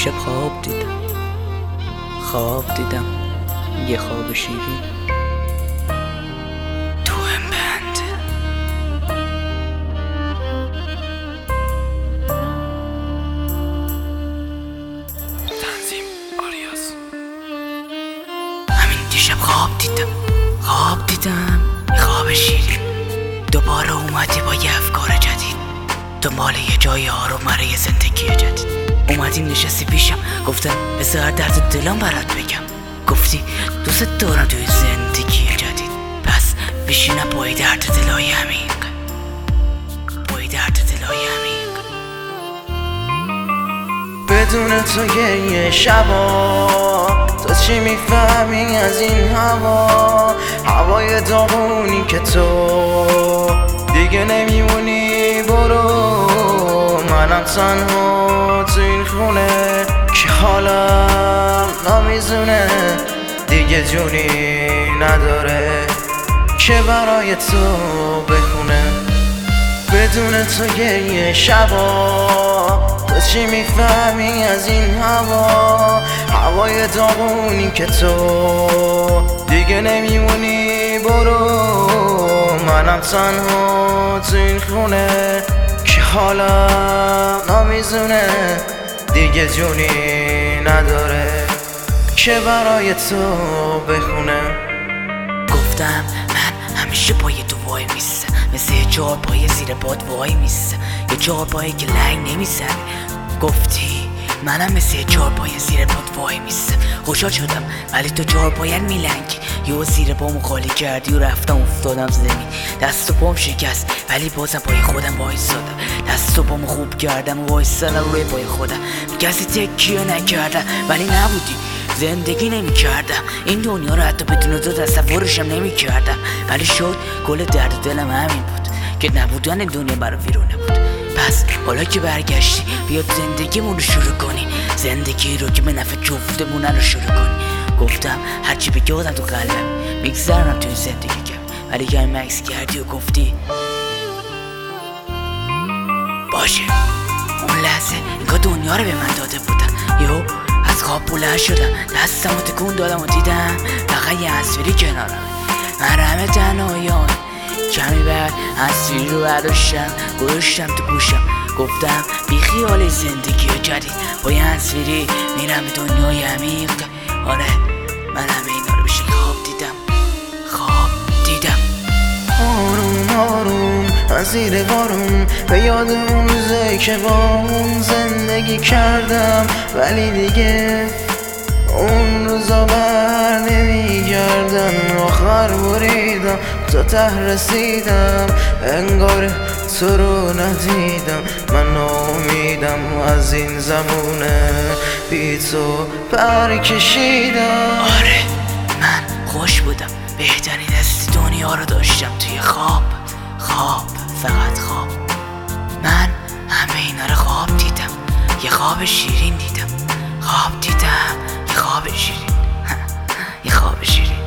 دیشب خواب دیدم یه خواب شیرین تو هم بند تنظیم آریاس. همین دیشب خواب دیدم یه خواب شیرین. دوباره اومدی با یه افکار جدید، دنبال یه جای آروم برای زندگی جدید. اومدیم نشستی پیشم، گفتم بذار درد دلم برات بگم. گفتی دوست دارم توی زندگی جدید، پس بشینم پای درد دلای عمیق، پای درد دلای عمیق. بدون تو گریه شبا، تو چی میفهمی از این هوا؟ هوای داغونی که تو دیگه نمیمونی. برو منم تنها تو این خونه که حالم نمیزونه، دیگه جونی نداره که برای تو بخونه. بدون تو گریه شبا، تو چی میفهمی از این هوا؟ هوای داغونی که تو دیگه نمیمونی. برو منم تنها تو این خونه که حالم نمیزونه، دیگه جونی نداره که برای تو بخونه. گفتم من همیشه پای تو وای میسته، مثل یه چهار پای زیر باد وای میسته، یه چهار پایی که لنگ نمیزنه. گفتی منم مثل یه چهار پای زیر باد وای میسته. خوشحال شدم ولی تو چهار پاین میلنگی. یه زیر پامو خالی کردی و رفتم افتادم زمین. دست و پام شکست ولی بازم پای خودم وایسادم. دست و پامو خوب کردم و وایسادم روی پای خودم. کسی تکیه نکردم ولی نبودی، زندگی نمی کردم این دنیا رو، حتی بدون تو تصورشم نمی کردم. ولی شد کل درد دلم همین بود که نبودن دنیا برا ویرونه بود. پس حالا که برگشتی بیاد زندگیمون رو شروع کنی، زندگی رو که به نفع جفتمون رو شروع کنی. گفتم هرچی بگی آدم تو قلبم میگذرنم تو این زندگی کم، ولی که مکس کردی و گفتی باشه. اون لحظه انگار دنیا رو به من داده بودن. یهو از خواب بلند شدم، دستمو تکون دادم و دیدم فقط یه تصویری کنارم. من همه تنهاییان کمی بعد تصویری رو برداشتم گذاشتم تو گوشم. گفتم بی خیال زندگی جدید با یه تصویری میرم به دنیای عمیق. آره من همه اینا رو بشه خواب دیدم. آروم آروم از زیر بارون به یاد اون روزه که با اون زندگی کردم، ولی دیگه اون روزا بر نمیگردن. آخر بریدم تا ته رسیدم، انگار تو رو ندیدم. من امیدم از این زمونه بی تو پر کشیدم. آره من خوش بودم، بهترین دست دنیا رو داشتم توی خواب، فقط خواب. من همه اینا رو خواب دیدم، یه خواب شیرین دیدم. خواب دیدم یه خواب شیرین یه خواب شیرین.